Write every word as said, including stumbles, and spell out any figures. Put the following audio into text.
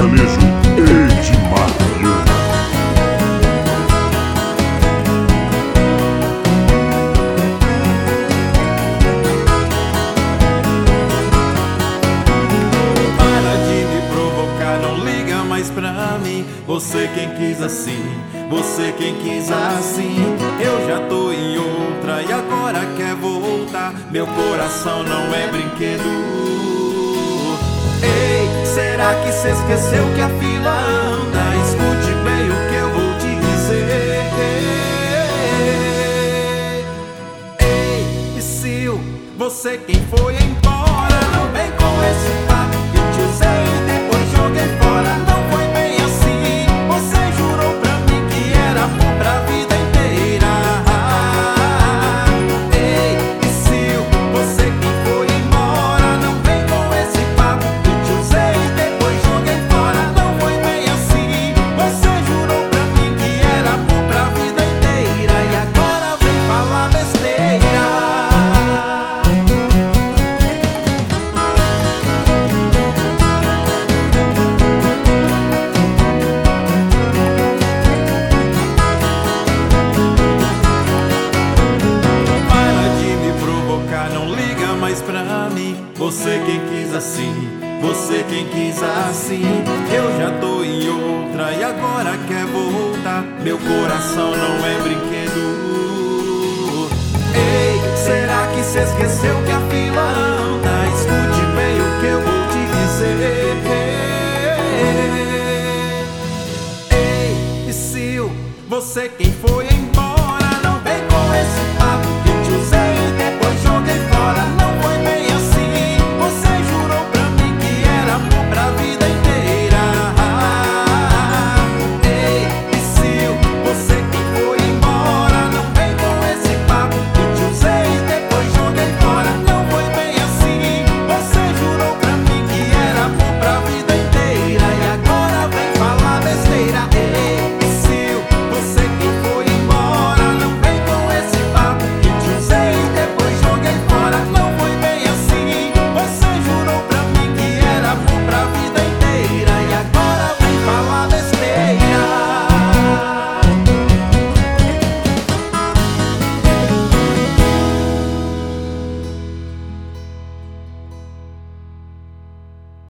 sertanejo Edmario. Para de me provocar, não liga mais pra mim. Você quem quis assim, você quem quis assim. Eu já tô em outra e agora quer voltar. Meu coração não é brinquedo. Ei, será que cê esqueceu que a fila anda? Escute bem o que eu vou te dizer. Ei, imbecil, você quem foi embora, não vem com esse papo que eu te usei e depois joguei fora. Não foi bem assim, você jurou pra mim que era amor pra vida inteira. Ei, imbecil, você quem foi embora, não vem com esse papo que eu te usei e depois joguei fora. Não foi bem assim, você jurou pra mim que era amor pra vida inteira e agora vem falar besteira. Não liga mais pra mim. Você quem quis assim, você quem quis assim. Eu já tô em outra e agora quer voltar. Meu coração não é brinquedo. Ei, será que cê esqueceu que a fila anda? Escute bem o que eu vou